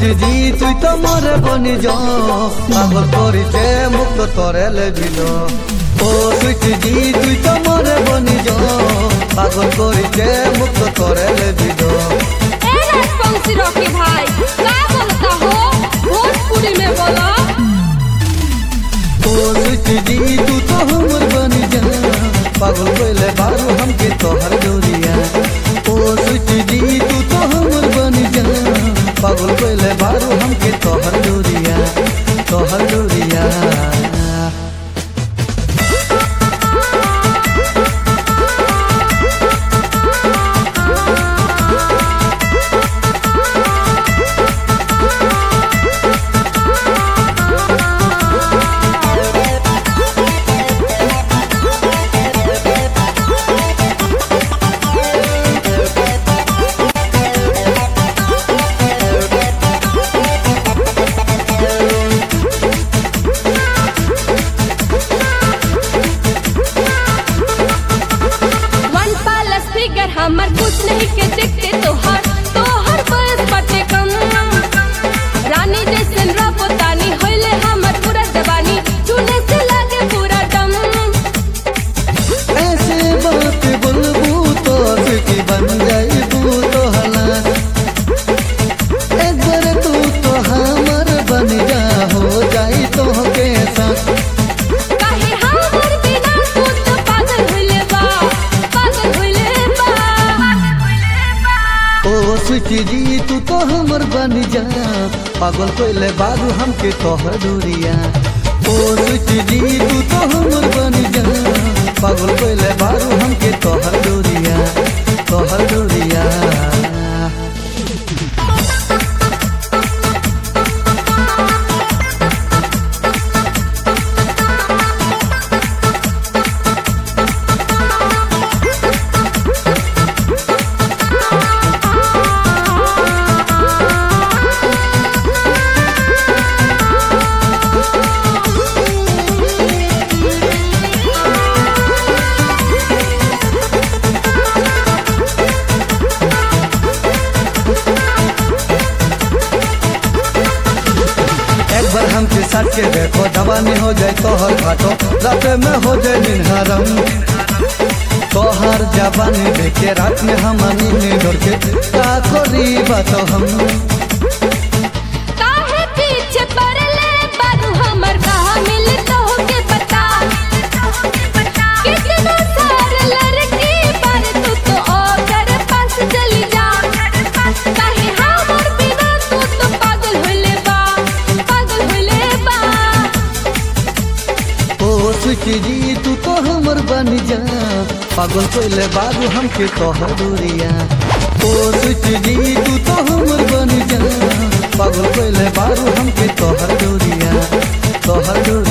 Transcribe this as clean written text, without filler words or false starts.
সুইটি তুই তো মরে বনি পাগল করিছে মুক্ত তরে লেবিল ও সুইটি তুই তো মরে বনি পাগল করিছে মুক্ত তরে লেবিল पंक्ति रॉकी भाई क्या बोलता हो भोजपुरी में बोलो ओ सुइटी तू तो हमर बनी जा पागल कोइले बारू हमके तोहर डोरिया ओ सुइटी तू तो हमर बनी जा पागल कोइले बारू हमके तोहर डोरिया तोहर डोरिया हमर कुछ नहीं के देखते तोहर बस पटे कम रानी जैसन रबतानी होइले हमर पूरा जवानी चुने से लागे पूरा दम ऐसे बात बोलबू तो सुखी बन जाइबू तो हला एक बार तू तो हमर बन जा हो जाई तो के साथ काहे हमर बिना तू तो पागल होइले बा सुइटी तू तो हमर बन जा पागल कोइले बारू हमके तोहर डोरिया ओ सुइटी तू तो हमर बन जा पागल कोइले बारू हमके तोहर डोरिया तोहर डोरिया हमके साथ के देखो जवानी हो जाए तोहर घाटो रात में हो जाए निहरम तोहर जवानी देखे रात में हम नींद डर के का करी बात हम काहे पीछे पड़ले बारू हमर कहां मिल तो के बता कितना सारे लड़की पर तू तो ओकर पास चली जा काहे हमर बिना तू तो पागल होइले बा सुइटी तू तो हमर बन जा पागल कोइले बारू हमके तोहर डोरिया ओ सुइटी तू तो हमर बन जा पागल कोइले बारू हमके तोहर डोरिया तोहर डोरिया।